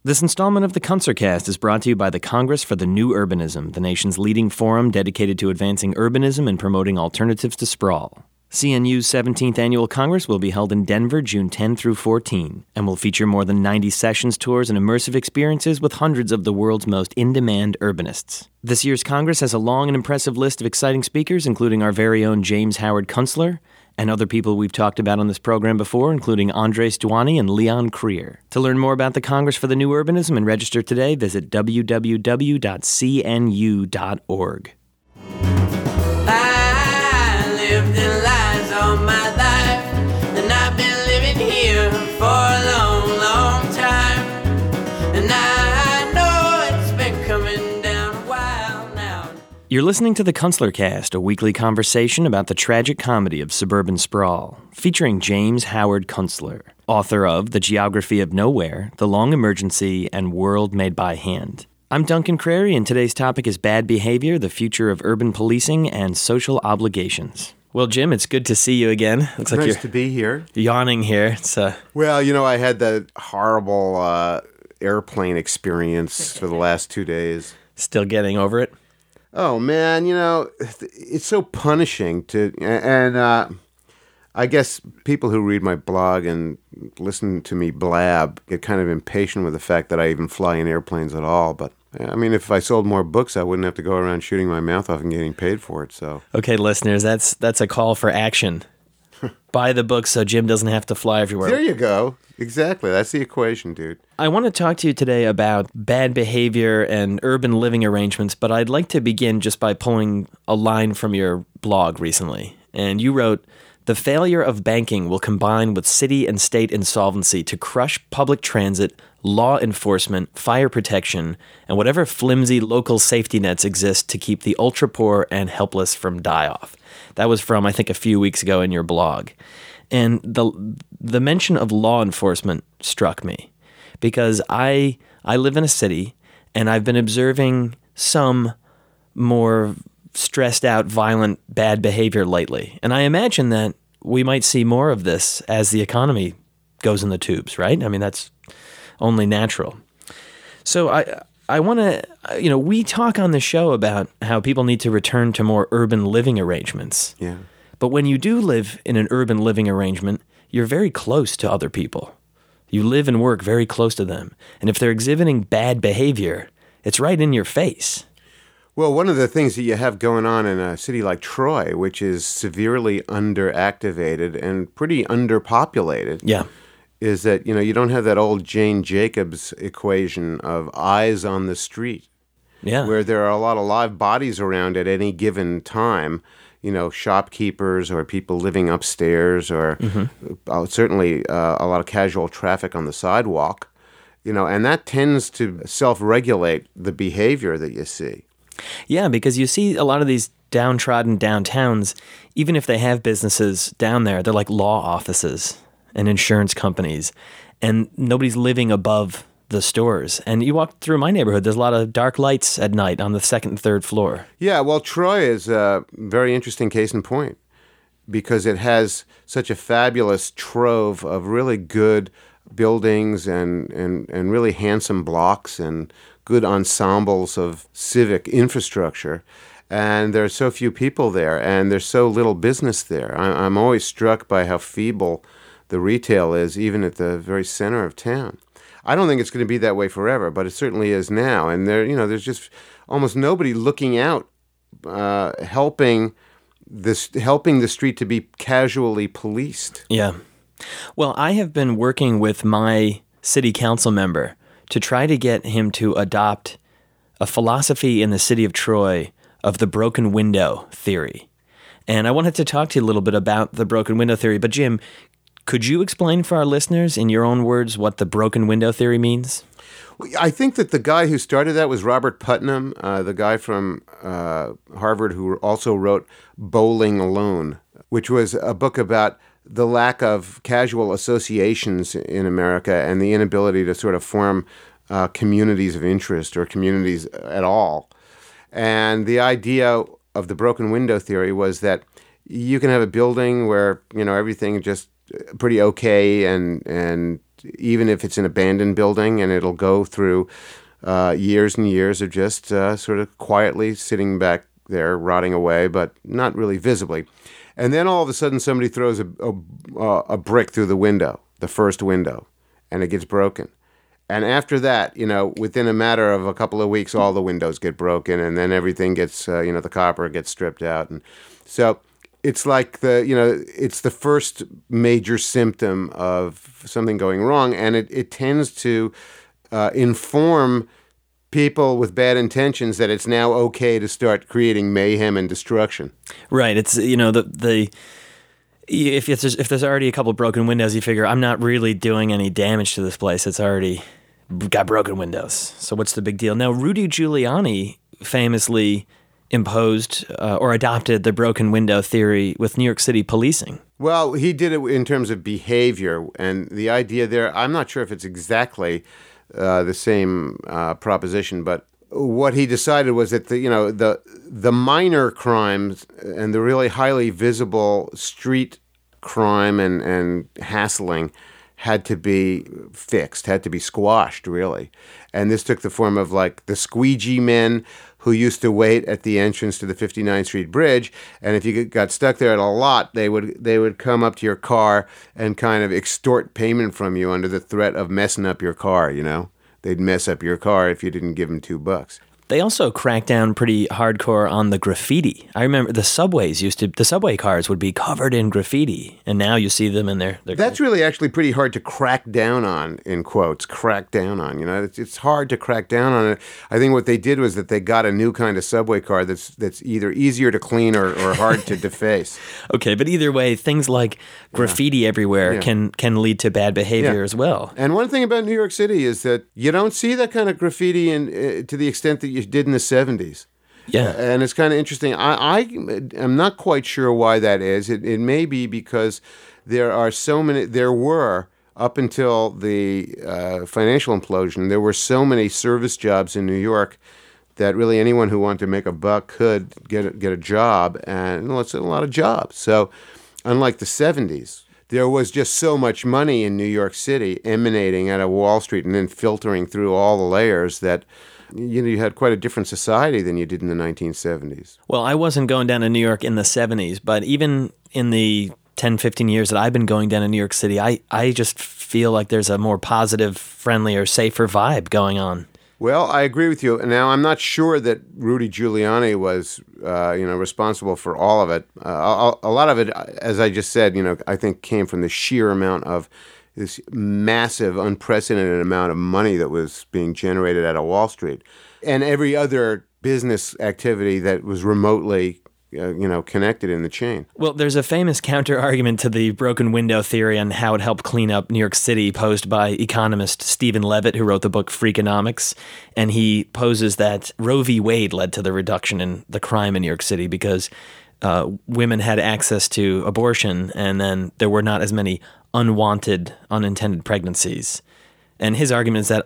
This installment of the Kunstlercast is brought to you by the Congress for the New Urbanism, the nation's leading forum dedicated to advancing urbanism and promoting alternatives to sprawl. CNU's 17th Annual Congress will be held in Denver June 10 through 14, and will feature more than 90 sessions, tours, and immersive experiences with hundreds of the world's most in-demand urbanists. This year's Congress has a long and impressive list of exciting speakers, including our very own James Howard Kunstler, and other people we've talked about on this program before, including Andres Duany and Leon Krier. To learn more about the Congress for the New Urbanism and register today, visit www.cnu.org. I lived in lies all my life, and I've been living here for a long, long time. And I know it's been coming down a while now. You're listening to the Kunstlercast, a weekly conversation about the tragic comedy of suburban sprawl, featuring James Howard Kunstler, author of The Geography of Nowhere, The Long Emergency, and World Made by Hand. I'm Duncan Crary, and today's topic is bad behavior, the future of urban policing, and social obligations. Well, Jim, it's good to see you again. Looks like nice you're to be here. Yawning here. Well, I had that horrible airplane experience for the last 2 days. Still getting over it? Oh, man, it's so punishing and I guess people who read my blog and listen to me blab get kind of impatient with the fact that I even fly in airplanes at all. But, I mean, if I sold more books, I wouldn't have to go around shooting my mouth off and getting paid for it, so. Okay, listeners, that's a call for action. Buy the book so Jim doesn't have to fly everywhere. There you go. Exactly. That's the equation, dude. I want to talk to you today about bad behavior and urban living arrangements, but I'd like to begin just by pulling a line from your blog recently. And you wrote, "The failure of banking will combine with city and state insolvency to crush public transit, law enforcement, fire protection, and whatever flimsy local safety nets exist to keep the ultra-poor and helpless from die-off." That was from, I think, a few weeks ago in your blog. And the mention of law enforcement struck me because I live in a city, and I've been observing some more stressed out, violent, bad behavior lately. And I imagine that we might see more of this as the economy goes in the tubes, right? I mean, that's only natural. So I want to, we talk on the show about how people need to return to more urban living arrangements. Yeah. But when you do live in an urban living arrangement, you're very close to other people. You live and work very close to them. And if they're exhibiting bad behavior, it's right in your face. Well, one of the things that you have going on in a city like Troy, which is severely underactivated and pretty underpopulated, Yeah. is that, you don't have that old Jane Jacobs equation of eyes on the street, Yeah. where there are a lot of live bodies around at any given time, shopkeepers or people living upstairs or certainly a lot of casual traffic on the sidewalk, and that tends to self-regulate the behavior that you see. Yeah, because you see a lot of these downtrodden downtowns, even if they have businesses down there, they're like law offices and insurance companies, and nobody's living above the stores. And you walk through my neighborhood, there's a lot of dark lights at night on the second and third floor. Yeah, well, Troy is a very interesting case in point because it has such a fabulous trove of really good buildings and really handsome blocks and good ensembles of civic infrastructure. And there are so few people there, and there's so little business there. I'm always struck by how feeble the retail is, even at the very center of town. I don't think it's going to be that way forever, but it certainly is now. And there's just almost nobody looking out, helping the street to be casually policed. Yeah. Well, I have been working with my city council member to try to get him to adopt a philosophy in the city of Troy of the broken window theory. And I wanted to talk to you a little bit about the broken window theory. But Jim, could you explain for our listeners in your own words what the broken window theory means? I think that the guy who started that was Robert Putnam, the guy from Harvard who also wrote Bowling Alone, which was a book about the lack of casual associations in America and the inability to sort of form communities of interest or communities at all. And the idea of the broken window theory was that you can have a building where, everything just pretty okay and even if it's an abandoned building, and it'll go through years and years of just sort of quietly sitting back there, rotting away, but not really visibly. And then all of a sudden somebody throws a brick through the window, the first window, and it gets broken. And after that, within a matter of a couple of weeks, all the windows get broken, and then everything gets, the copper gets stripped out. And so it's like it's the first major symptom of something going wrong, and it tends to inform people with bad intentions that it's now okay to start creating mayhem and destruction. Right. It's if there's already a couple of broken windows, you figure I'm not really doing any damage to this place. It's already got broken windows. So what's the big deal? Now, Rudy Giuliani famously imposed or adopted the broken window theory with New York City policing. Well, he did it in terms of behavior, and the idea there, I'm not sure if it's exactly the same proposition, but what he decided was that the minor crimes and the really highly visible street crime and hassling had to be fixed, had to be squashed, really. And this took the form of like the squeegee men who used to wait at the entrance to the 59th Street Bridge, and if you got stuck there at a lot, they would come up to your car and kind of extort payment from you under the threat of messing up your car. They'd mess up your car if you didn't give them $2. They also cracked down pretty hardcore on the graffiti. I remember the subway cars would be covered in graffiti, and now you see them in their That's really actually pretty hard to crack down on, in quotes, crack down on. It's hard to crack down on it. I think what they did was that they got a new kind of subway car that's either easier to clean or hard to deface. Okay, but either way, things like graffiti everywhere can lead to bad behavior as well. And one thing about New York City is that you don't see that kind of graffiti to the extent that you did in the 70s. Yeah. And it's kind of interesting. I am not quite sure why that is. It may be because there were, up until the financial implosion, there were so many service jobs in New York that really anyone who wanted to make a buck could get a job, and it's a lot of jobs. So unlike the 70s, there was just so much money in New York City emanating out of Wall Street and then filtering through all the layers that you had quite a different society than you did in the 1970s. Well, I wasn't going down to New York in the 70s, but even in the 10, 15 years that I've been going down to New York City, I just feel like there's a more positive, friendlier, safer vibe going on. Well, I agree with you. Now, I'm not sure that Rudy Giuliani was, responsible for all of it. A lot of it, as I just said, I think came from the sheer amount of this massive, unprecedented amount of money that was being generated out of Wall Street, and every other business activity that was remotely, connected in the chain. Well, there's a famous counter-argument to the broken window theory on how it helped clean up New York City, posed by economist Stephen Levitt, who wrote the book Freakonomics, and he poses that Roe v. Wade led to the reduction in the crime in New York City because women had access to abortion, and then there were not as many unintended pregnancies. And his argument is that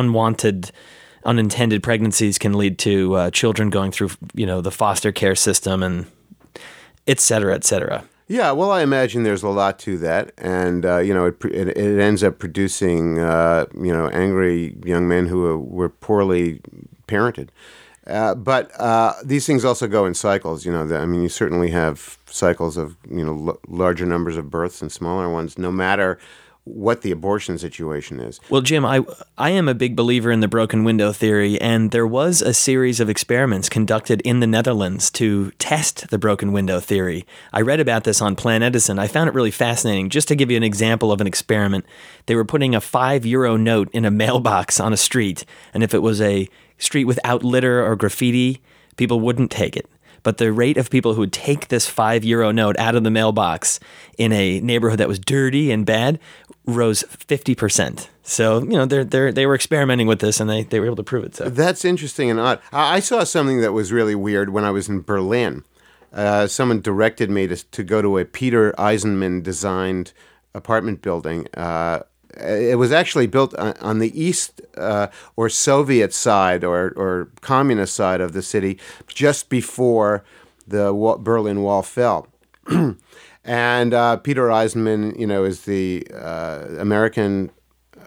unintended pregnancies can lead to children going through, the foster care system, and et cetera, et cetera. Yeah, well, I imagine there's a lot to that, and it ends up producing angry young men who were poorly parented. But these things also go in cycles. You certainly have cycles of larger numbers of births and smaller ones, no matter what the abortion situation is. Well, Jim, I am a big believer in the broken window theory, and there was a series of experiments conducted in the Netherlands to test the broken window theory. I read about this on Planet Edison. I found it really fascinating. Just to give you an example of an experiment, they were putting a €5 note in a mailbox on a street, and if it was a street without litter or graffiti, people wouldn't take it. But the rate of people who would take this €5 note out of the mailbox in a neighborhood that was dirty and bad rose 50%. So, they were experimenting with this, and they were able to prove it. So that's interesting and odd. I saw something that was really weird when I was in Berlin. Someone directed me to go to a Peter Eisenman designed apartment building. It was actually built on the east or Soviet side or communist side of the city just before the Berlin Wall fell. And Peter Eisenman, is the American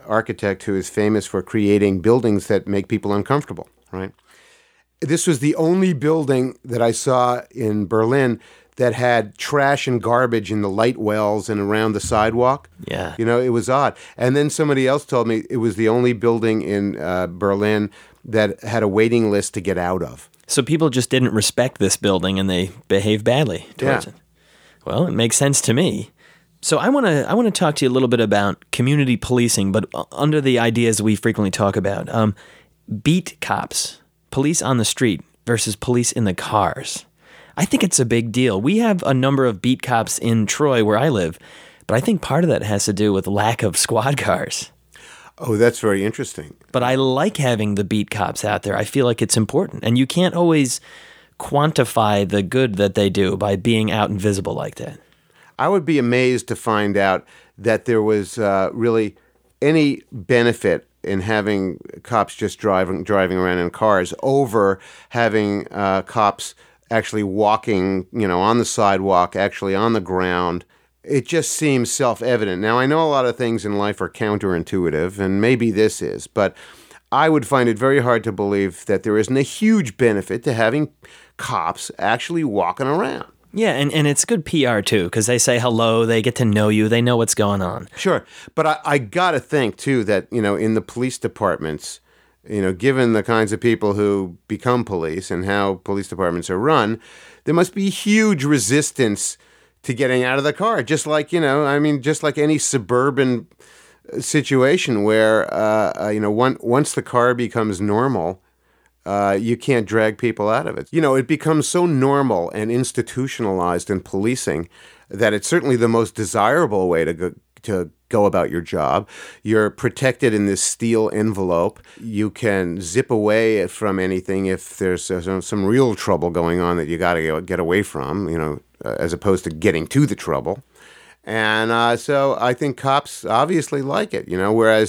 architect who is famous for creating buildings that make people uncomfortable, right? This was the only building that I saw in Berlin that had trash and garbage in the light wells and around the sidewalk. Yeah. It was odd. And then somebody else told me it was the only building in Berlin that had a waiting list to get out of. So people just didn't respect this building and they behaved badly towards it. Well, it makes sense to me. So I want to talk to you a little bit about community policing, but under the ideas we frequently talk about. Beat cops, police on the street versus police in the cars. I think it's a big deal. We have a number of beat cops in Troy where I live, but I think part of that has to do with lack of squad cars. Oh, that's very interesting. But I like having the beat cops out there. I feel like it's important. And you can't always quantify the good that they do by being out and visible like that. I would be amazed to find out that there was really any benefit in having cops just driving around in cars over having cops actually walking, on the sidewalk, actually on the ground. It just seems self-evident. Now, I know a lot of things in life are counterintuitive, and maybe this is, but I would find it very hard to believe that there isn't a huge benefit to having cops actually walking around. Yeah, and it's good PR, too, because they say hello, they get to know you, they know what's going on. Sure, but I got to think, too, that, in the police departments, given the kinds of people who become police and how police departments are run, there must be huge resistance to getting out of the car. Just like, just like any suburban situation where, once the car becomes normal, you can't drag people out of it. It becomes so normal and institutionalized in policing that it's certainly the most desirable way to go about your job. You're protected in this steel envelope. You can zip away from anything if there's some real trouble going on that you got to get away from, as opposed to getting to the trouble. And so I think cops obviously like it, whereas,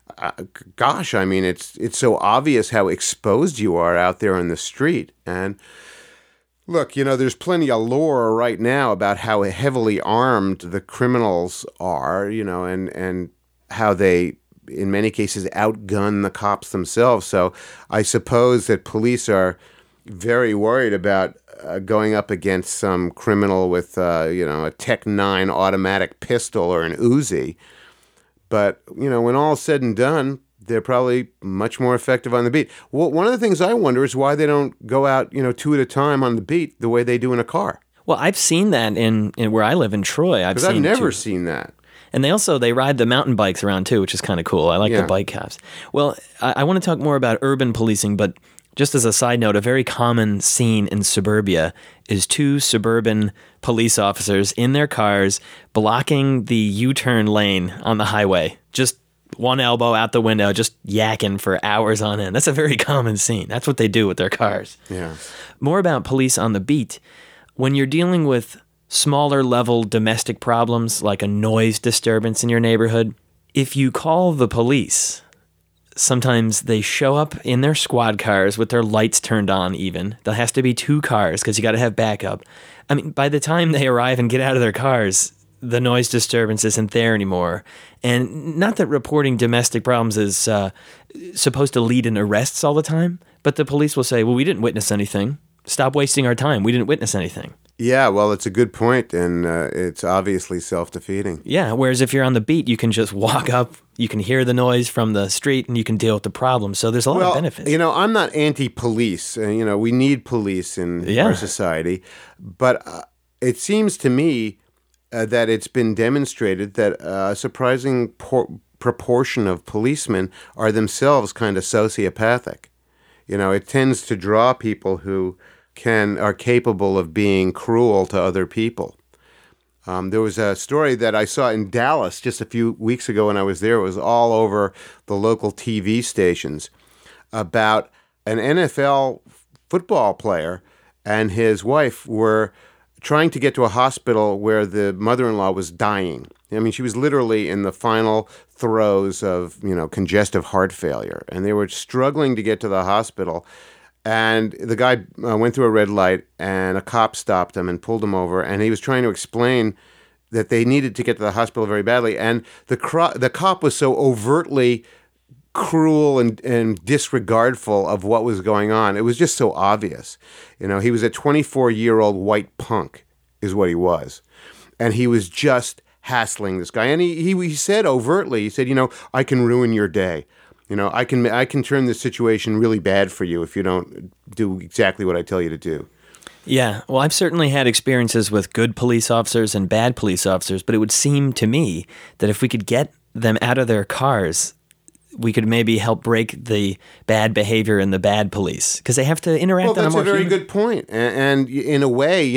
it's so obvious how exposed you are out there in the street. And look, there's plenty of lore right now about how heavily armed the criminals are, and how they, in many cases, outgun the cops themselves. So I suppose that police are very worried about going up against some criminal with, a Tech 9 automatic pistol or an Uzi. But, when all's said and done, they're probably much more effective on the beat. Well, one of the things I wonder is why they don't go out, two at a time on the beat the way they do in a car. Well, I've seen that in where I live in Troy. I've never seen that. And they ride the mountain bikes around too, which is kind of cool. I like the bike cops. Well, I want to talk more about urban policing, but just as a side note, a very common scene in suburbia is two suburban police officers in their cars blocking the U-turn lane on the highway. Just one elbow out the window, just yakking for hours on end. That's a very common scene. That's what they do with their cars. Yeah. More about police on the beat. When you're dealing with smaller level domestic problems like a noise disturbance in your neighborhood, if you call the police, sometimes they show up in their squad cars with their lights turned on even. There has to be two cars because you got to have backup. I mean, by the time they arrive and get out of their cars, the noise disturbance isn't there anymore. And not that reporting domestic problems is supposed to lead in arrests all the time, but the police will say, well, we didn't witness anything. Stop wasting our time. We didn't witness anything. Yeah, well, it's a good point, and it's obviously self-defeating. Yeah, whereas if you're on the beat, you can just walk up, you can hear the noise from the street, and you can deal with the problem. So there's a lot of benefits. I'm not anti-police. We need police in our society. But it seems to me that it's been demonstrated that a surprising proportion of policemen are themselves kind of sociopathic. It tends to draw people who are capable of being cruel to other people. There was a story that I saw in Dallas just a few weeks ago when I was there. It was all over the local TV stations about an NFL football player and his wife were trying to get to a hospital where the mother-in-law was dying. I mean, she was literally in the final throes of, congestive heart failure, and they were struggling to get to the hospital. And the guy went through a red light, and a cop stopped him and pulled him over, and he was trying to explain that they needed to get to the hospital very badly, and the cop was so overtly cruel and disregardful of what was going on. It was just so obvious. He was a 24-year-old white punk is what he was. And he was just hassling this guy. And he said overtly, he said, I can ruin your day. I can turn this situation really bad for you if you don't do exactly what I tell you to do. Yeah, well, I've certainly had experiences with good police officers and bad police officers, but it would seem to me that if we could get them out of their cars, we could maybe help break the bad behavior in the bad police, because they have to interact on a more Well, that's a very good point. And in a way,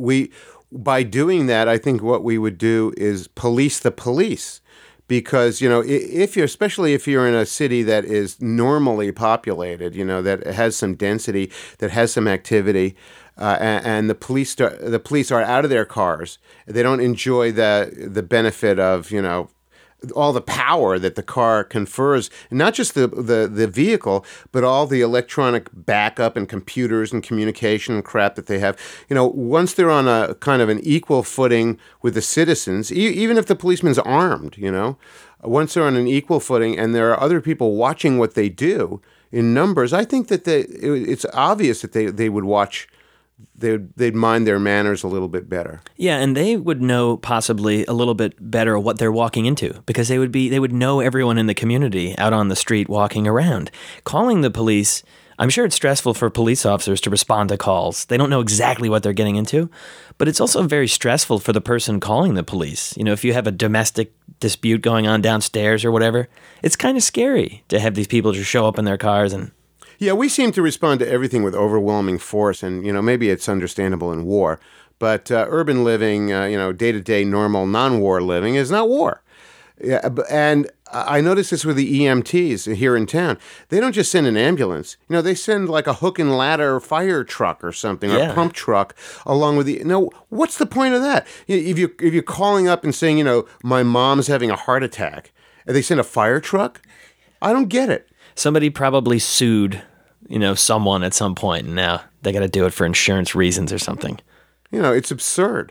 by doing that, I think what we would do is police the police. Because, especially if you're in a city that is normally populated, that has some density, that has some activity, and the police are out of their cars, they don't enjoy the benefit of, all the power that the car confers, not just the vehicle, but all the electronic backup and computers and communication and crap that they have. Once they're on a kind of an equal footing with the citizens, even if the policeman's armed, once they're on an equal footing and there are other people watching what they do in numbers, I think that it's obvious that they would watch. They'd mind their manners a little bit better. Yeah, and they would know possibly a little bit better what they're walking into, because they would know everyone in the community out on the street walking around. Calling the police, I'm sure it's stressful for police officers to respond to calls. They don't know exactly what they're getting into, but it's also very stressful for the person calling the police. If you have a domestic dispute going on downstairs or whatever, it's kind of scary to have these people just show up in their cars and... Yeah, we seem to respond to everything with overwhelming force, and maybe it's understandable in war, but urban living, day-to-day normal non-war living is not war. Yeah, and I noticed this with the EMTs here in town. They don't just send an ambulance. They send like a hook and ladder fire truck or something, or a pump truck along with the... No, what's the point of that? If you're calling up and saying, my mom's having a heart attack, and they send a fire truck, I don't get it. Somebody probably sued, someone at some point, and now they got to do it for insurance reasons or something. It's absurd.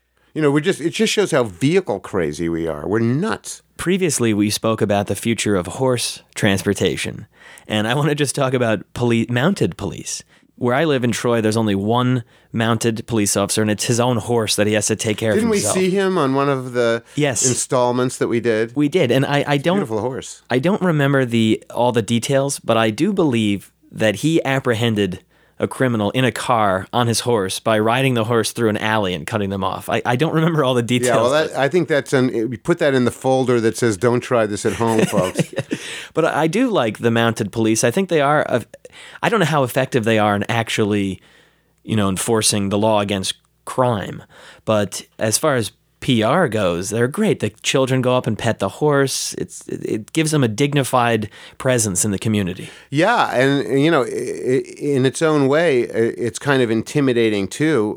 It just shows how vehicle crazy we are. We're nuts. Previously, we spoke about the future of horse transportation, and I want to just talk about mounted police. Where I live in Troy, there's only one mounted police officer, and it's his own horse that he has to take care of himself. Didn't we see him on one of the Yes. installments that we did? We did, and I don't... Beautiful horse. I don't remember all the details, but I do believe that he apprehended a criminal in a car on his horse by riding the horse through an alley and cutting them off. I don't remember all the details. Yeah, well, I think we put that in the folder that says, don't try this at home, folks. But I do like the mounted police. I think they are... I don't know how effective they are in actually, enforcing the law against crime. But as far as PR goes, they're great. The children go up and pet the horse. It gives them a dignified presence in the community. Yeah, and in its own way, it's kind of intimidating too.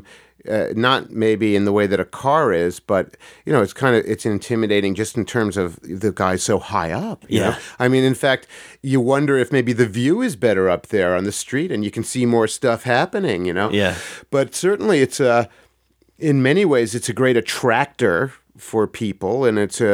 Not maybe in the way that a car is, but it's intimidating just in terms of the guy's so high up. You know? I mean, in fact, you wonder if maybe the view is better up there on the street, and you can see more stuff happening. Yeah. But certainly, it's in many ways it's a great attractor for people, and it's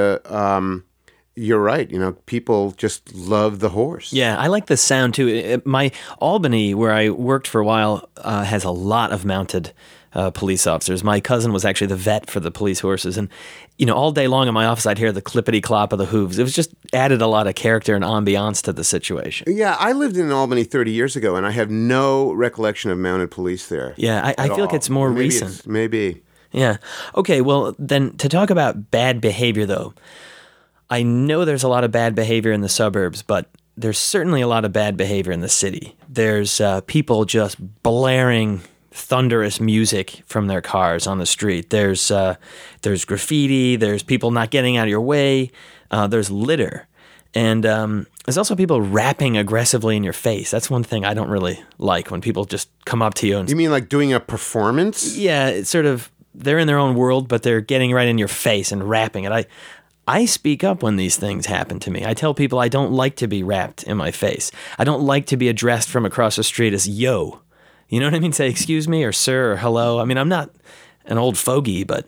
you're right. People just love the horse. Yeah, I like the sound too. My Albany, where I worked for a while, has a lot of mounted police officers. My cousin was actually the vet for the police horses, and all day long in my office I'd hear the clippity clop of the hooves. It was just added a lot of character and ambiance to the situation. Yeah, I lived in Albany 30 years ago, and I have no recollection of mounted police there. Yeah, I feel like it's more recent. Maybe. Yeah. Okay, well, then to talk about bad behavior, though, I know there's a lot of bad behavior in the suburbs, but there's certainly a lot of bad behavior in the city. There's people just blaring thunderous music from their cars on the street. There's graffiti. There's people not getting out of your way. There's litter. And there's also people rapping aggressively in your face. That's one thing I don't really like, when people just come up to you. You mean like doing a performance? Yeah, it's sort of, they're in their own world, but they're getting right in your face and rapping it. I speak up when these things happen to me. I tell people I don't like to be rapped in my face. I don't like to be addressed from across the street as yo. You know what I mean? Say excuse me or sir or hello. I mean, I'm not an old fogey, but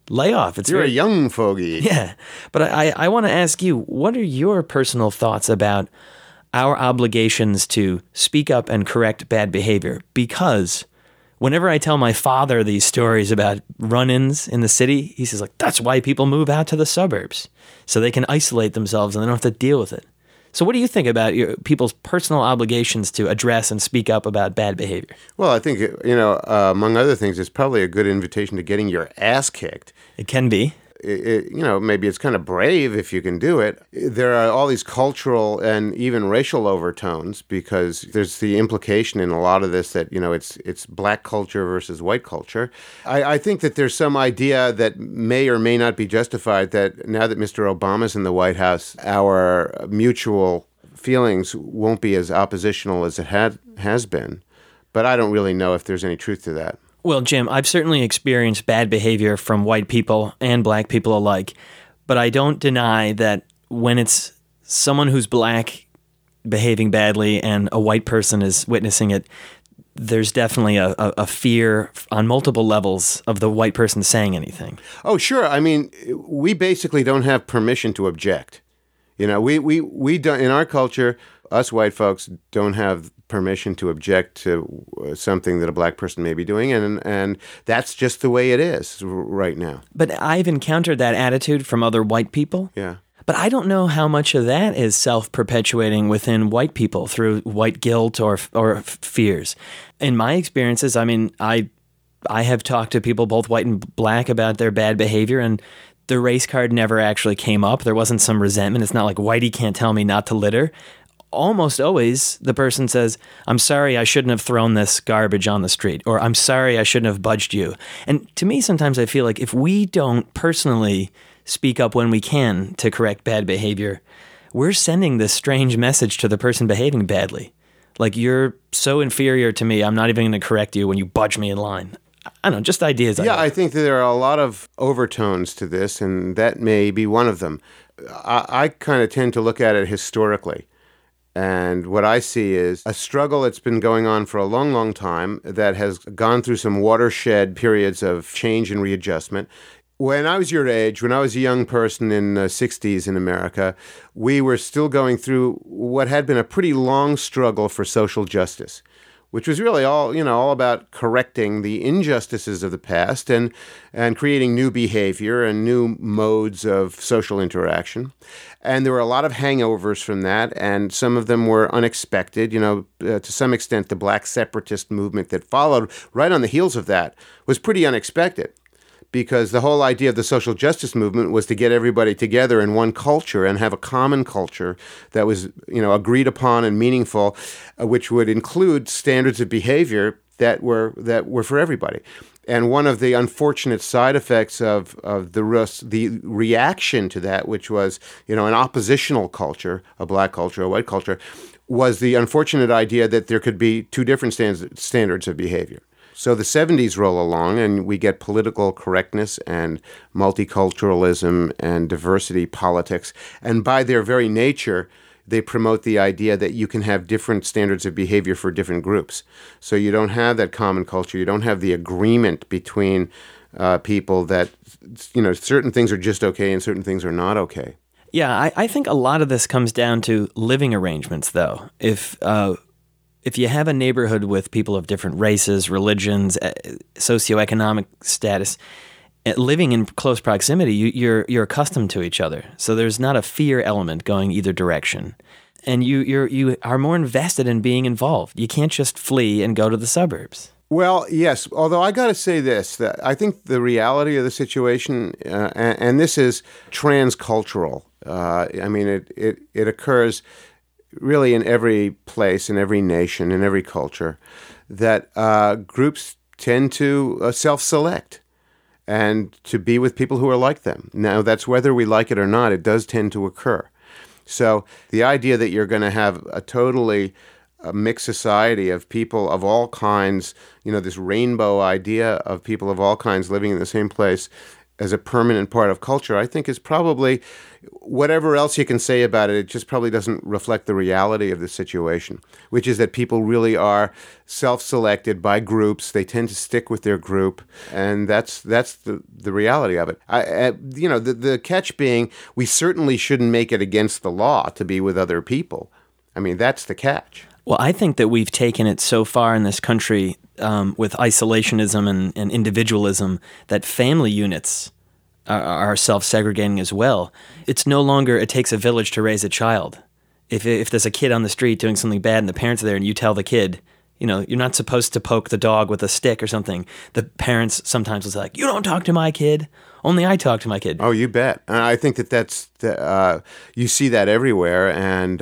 lay off. It's You're very, a young fogey. yeah. But I want to ask you, what are your personal thoughts about our obligations to speak up and correct bad behavior? Because whenever I tell my father these stories about run-ins in the city, he says, like, that's why people move out to the suburbs, so they can isolate themselves and they don't have to deal with it. So what do you think about people's personal obligations to address and speak up about bad behavior? Well, I think, among other things, it's probably a good invitation to getting your ass kicked. It can be. Maybe it's kind of brave if you can do it. There are all these cultural and even racial overtones, because there's the implication in a lot of this that, it's black culture versus white culture. I think that there's some idea that may or may not be justified that now that Mr. Obama's in the White House, our mutual feelings won't be as oppositional as it has been. But I don't really know if there's any truth to that. Well, Jim, I've certainly experienced bad behavior from white people and black people alike, but I don't deny that when it's someone who's black behaving badly and a white person is witnessing it, there's definitely a fear on multiple levels of the white person saying anything. Oh, sure. I mean, we basically don't have permission to object. We don't, in our culture, us white folks don't have permission to object to something that a black person may be doing, and that's just the way it is right now. But I've encountered that attitude from other white people. Yeah. But I don't know how much of that is self-perpetuating within white people through white guilt or fears. In my experiences, I mean, I have talked to people, both white and black, about their bad behavior, and the race card never actually came up. There wasn't some resentment. It's not like Whitey can't tell me not to litter. Almost always the person says, I'm sorry I shouldn't have thrown this garbage on the street, or I'm sorry I shouldn't have budged you. And to me, sometimes I feel like if we don't personally speak up when we can to correct bad behavior, we're sending this strange message to the person behaving badly. Like, you're so inferior to me, I'm not even going to correct you when you budge me in line. I don't know, just ideas. Yeah, I think that there are a lot of overtones to this, and that may be one of them. I kind of tend to look at it historically. And what I see is a struggle that's been going on for a long, long time that has gone through some watershed periods of change and readjustment. When I was your age, when I was a young person in the 60s in America, we were still going through what had been a pretty long struggle for social justice, which was really all about correcting the injustices of the past and creating new behavior and new modes of social interaction. And there were a lot of hangovers from that, and some of them were unexpected. To some extent, the black separatist movement that followed right on the heels of that was pretty unexpected, because the whole idea of the social justice movement was to get everybody together in one culture and have a common culture that was, agreed upon and meaningful, which would include standards of behavior that were for everybody. And one of the unfortunate side effects of the reaction to that, which was, an oppositional culture, a black culture, a white culture, was the unfortunate idea that there could be two different standards of behavior. So the 70s roll along, and we get political correctness and multiculturalism and diversity politics. And by their very nature, they promote the idea that you can have different standards of behavior for different groups. So you don't have that common culture. You don't have the agreement between people that, certain things are just okay and certain things are not okay. Yeah, I think a lot of this comes down to living arrangements, though. If you have a neighborhood with people of different races, religions, socioeconomic status, living in close proximity, you're accustomed to each other. So there's not a fear element going either direction. And you are more invested in being involved. You can't just flee and go to the suburbs. Well, yes, although I got to say this, that I think the reality of the situation, and this is transcultural. It occurs really in every place, in every nation, in every culture, that groups tend to self-select and to be with people who are like them. Now, that's whether we like it or not, it does tend to occur. So the idea that you're going to have a totally mixed society of people of all kinds, this rainbow idea of people of all kinds living in the same place, as a permanent part of culture, I think is probably, whatever else you can say about it, it just probably doesn't reflect the reality of the situation, which is that people really are self-selected by groups. They tend to stick with their group, and that's the reality of it. The catch being, we certainly shouldn't make it against the law to be with other people. I mean, that's the catch. Well, I think that we've taken it so far in this country with isolationism and individualism that family units are self-segregating as well. It's no longer it takes a village to raise a child. If there's a kid on the street doing something bad and the parents are there and you tell the kid, you're not supposed to poke the dog with a stick or something, the parents sometimes will say, like, you don't talk to my kid. Only I talk to my kid. Oh, you bet. I think that's you see that everywhere, and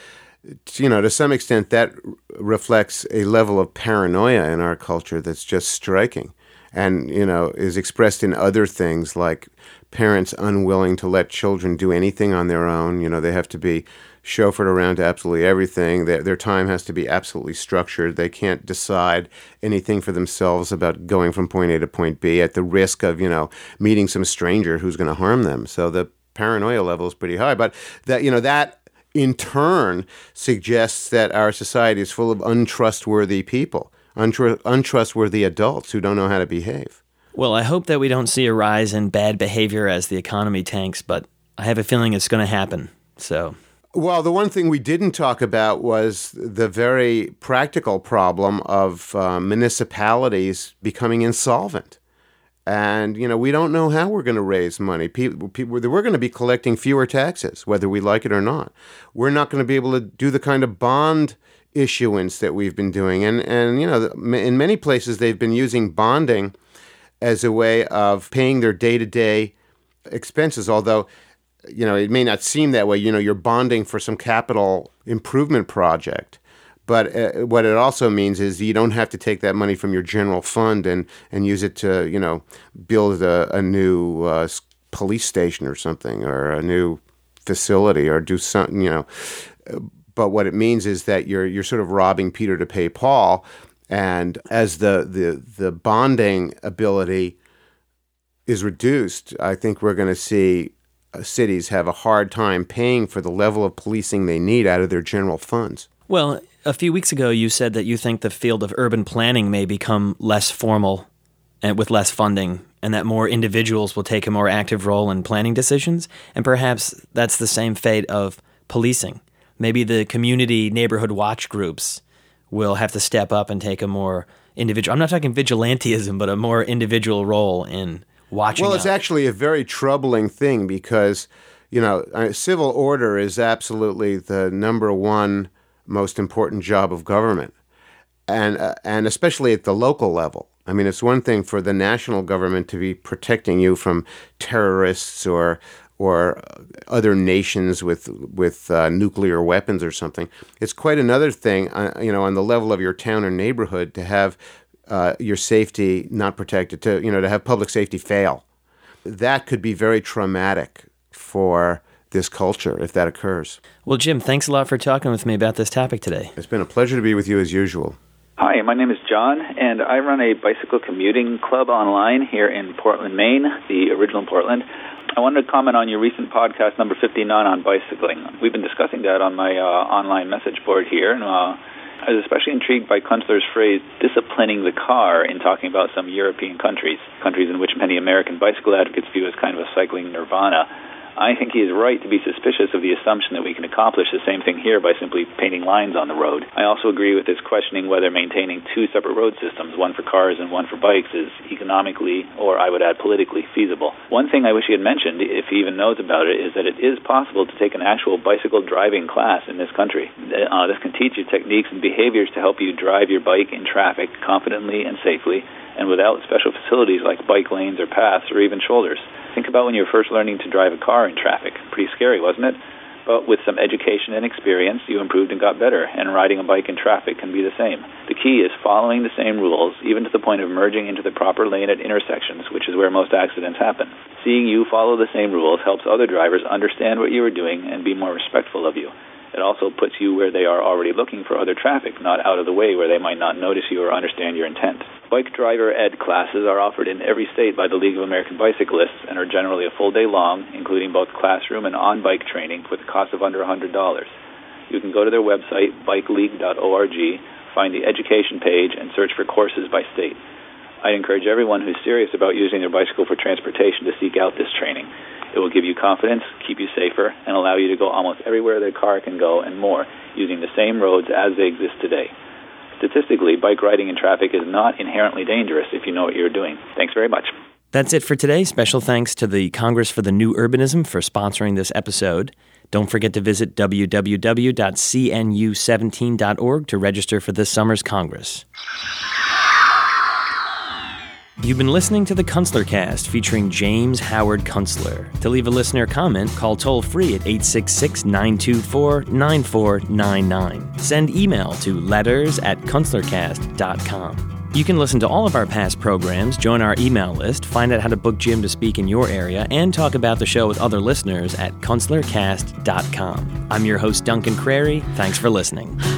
to some extent, that reflects a level of paranoia in our culture that's just striking, and is expressed in other things like parents unwilling to let children do anything on their own. They have to be chauffeured around to absolutely everything. Their time has to be absolutely structured. They can't decide anything for themselves about going from point A to point B at the risk of, meeting some stranger who's going to harm them. So the paranoia level is pretty high. But that in turn suggests that our society is full of untrustworthy people, untrustworthy adults who don't know how to behave. Well, I hope that we don't see a rise in bad behavior as the economy tanks, but I have a feeling it's going to happen. So, well, the one thing we didn't talk about was the very practical problem of municipalities becoming insolvent. And, we don't know how we're going to raise money. We're going to be collecting fewer taxes, whether we like it or not. We're not going to be able to do the kind of bond issuance that we've been doing. And in many places, they've been using bonding as a way of paying their day-to-day expenses, although, it may not seem that way. You're bonding for some capital improvement project. But what it also means is you don't have to take that money from your general fund and use it to, build a new police station or something, or a new facility, or do something, But what it means is that you're sort of robbing Peter to pay Paul. And as the bonding ability is reduced, I think we're going to see cities have a hard time paying for the level of policing they need out of their general funds. Well, a few weeks ago, you said that you think the field of urban planning may become less formal and with less funding, and that more individuals will take a more active role in planning decisions. And perhaps that's the same fate of policing. Maybe the community neighborhood watch groups will have to step up and take a more individual, I'm not talking vigilantism, but a more individual role in watching. Well, it's actually a very troubling thing because, civil order is absolutely the number one most important job of government, and especially at the local level. I mean, it's one thing for the national government to be protecting you from terrorists or other nations with nuclear weapons or something. It's quite another thing, on the level of your town or neighborhood to have your safety not protected, to have public safety fail. That could be very traumatic for this culture if that occurs. Well, Jim, thanks a lot for talking with me about this topic today. It's been a pleasure to be with you as usual. Hi, my name is John, and I run a bicycle commuting club online here in Portland, Maine, the original Portland. I wanted to comment on your recent podcast, number 59, on bicycling. We've been discussing that on my online message board here, and I was especially intrigued by Kunstler's phrase, disciplining the car, in talking about some European countries in which many American bicycle advocates view as kind of a cycling nirvana. I think he is right to be suspicious of the assumption that we can accomplish the same thing here by simply painting lines on the road. I also agree with his questioning whether maintaining two separate road systems, one for cars and one for bikes, is economically, or I would add politically, feasible. One thing I wish he had mentioned, if he even knows about it, is that it is possible to take an actual bicycle driving class in this country. This can teach you techniques and behaviors to help you drive your bike in traffic confidently and safely, and without special facilities like bike lanes or paths or even shoulders. Think about when you were first learning to drive a car in traffic. Pretty scary, wasn't it? But with some education and experience, you improved and got better, and riding a bike in traffic can be the same. The key is following the same rules, even to the point of merging into the proper lane at intersections, which is where most accidents happen. Seeing you follow the same rules helps other drivers understand what you are doing and be more respectful of you. It also puts you where they are already looking for other traffic, not out of the way where they might not notice you or understand your intent. Bike driver ed classes are offered in every state by the League of American Bicyclists and are generally a full day long, including both classroom and on-bike training with a cost of under $100. You can go to their website, bikeleague.org, find the education page, and search for courses by state. I'd encourage everyone who's serious about using their bicycle for transportation to seek out this training. It will give you confidence, keep you safer, and allow you to go almost everywhere their car can go and more, using the same roads as they exist today. Statistically, bike riding in traffic is not inherently dangerous if you know what you're doing. Thanks very much. That's it for today. Special thanks to the Congress for the New Urbanism for sponsoring this episode. Don't forget to visit www.cnu17.org to register for this summer's Congress. You've been listening to the Kunstler Cast featuring James Howard Kunstler. To leave a listener comment, call toll-free at 866-924-9499. Send email to letters@kunstlercast.com. You can listen to all of our past programs, join our email list, find out how to book Jim to speak in your area, and talk about the show with other listeners at kunstlercast.com. I'm your host, Duncan Crary. Thanks for listening.